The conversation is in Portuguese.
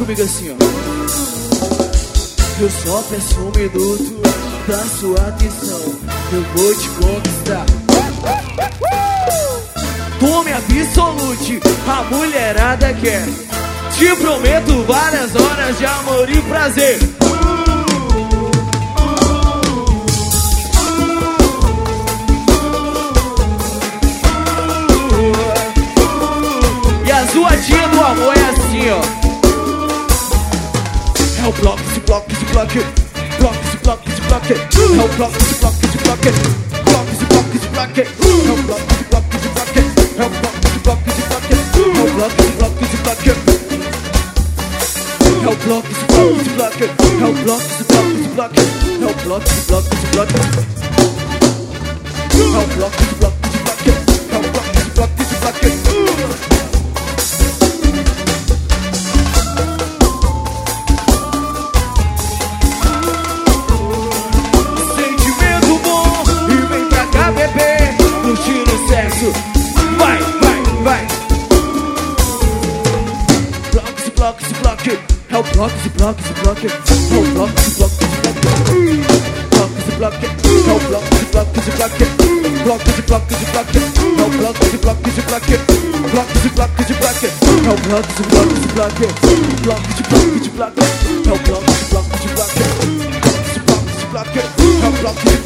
comigo assim, ó. Eu só peço um minuto da sua atenção, eu vou te conquistar. Tome absolute, a mulherada quer. Te prometo várias horas de amor e prazer. E a zoadinha do amor é assim, ó. É o bloco, esse bloco, esse bloco. Bloco, esse bloco, esse bloco. É o bloco, esse bloco, esse bloco. Bloco, esse bloco, esse bloco. É o bloco, esse bloco, esse bloco. É o bloco, esse bloco, esse bloco. É o bloco, esse bloco, esse bloco. É o bloco, esse bloco, esse bloco. É o bloco, esse bloco, esse bloco. É o bloco, esse bloco, esse bloco. É o bloco, esse bloco, esse bloco. É o bloco, esse bloco, esse bloco. Sentimento bom e vem pra cá, bebê. Curtindo o sexo. Vai, vai, vai. Bloco, esse bloco, esse bloco. É o bloco, esse bloco, esse bloco. É o bloco, esse bloco, esse bloco. Bloco, esse bloco. É o bloco, esse bloco, esse bloco. Bloco, esse bloco, esse bloco. É o bloco, esse bloco, esse bloco. Bloco, esse bloco, esse bloco. É o bloco, esse bloco, esse bloco. Bloco, esse bloco, esse bloco. É o bloco, esse bloco, esse bloco. Bloco, esse bloco, esse bloco. É o bloco, esse